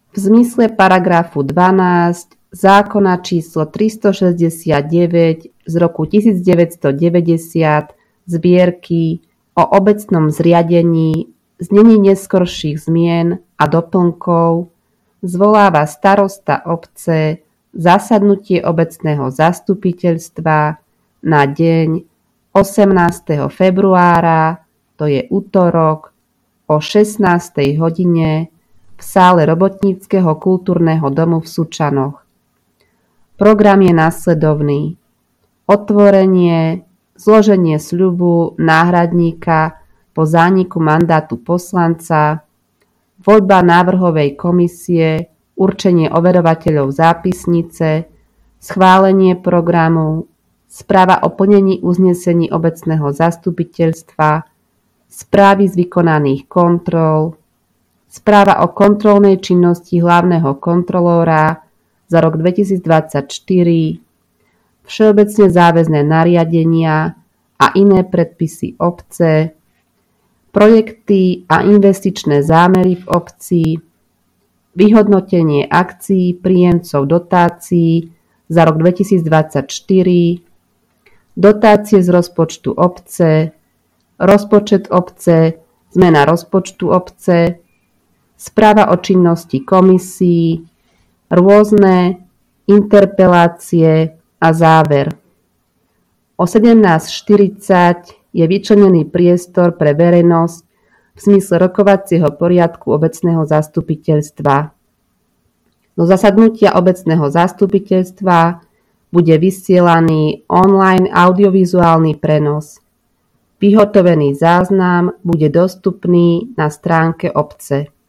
v zmysle paragrafu 12 zákona číslo 369 z roku 1990 zbierky o obecnom zriadení, znení neskorších zmien a doplnkov, zvoláva starosta obce zasadnutie obecného zastupiteľstva na deň 18. februára, to je utorok, o 16. hodine v sále Robotníckeho kultúrneho domu v Sučanoch. Program je nasledovný: otvorenie, zloženie sľubu náhradníka po zániku mandátu poslanca, voľba návrhovej komisie, určenie overovateľov zápisnice, schválenie programu, správa o plnení uznesení obecného zastupiteľstva, správy z vykonaných kontrol, správa o kontrolnej činnosti hlavného kontrolóra za rok 2024, všeobecne záväzné nariadenia a iné predpisy obce, projekty a investičné zámery v obci, vyhodnotenie akcií príjemcov dotácií za rok 2024, dotácie z rozpočtu obce, rozpočet obce, zmena rozpočtu obce, správa o činnosti komisií, rôzne, interpelácie a záver. O 17:40 je vyčlenený priestor pre verejnosť v zmysle rokovacieho poriadku obecného zastupiteľstva. Do zasadnutia obecného zastupiteľstva bude vysielaný online audiovizuálny prenos. Vyhotovený záznam bude dostupný na stránke obce.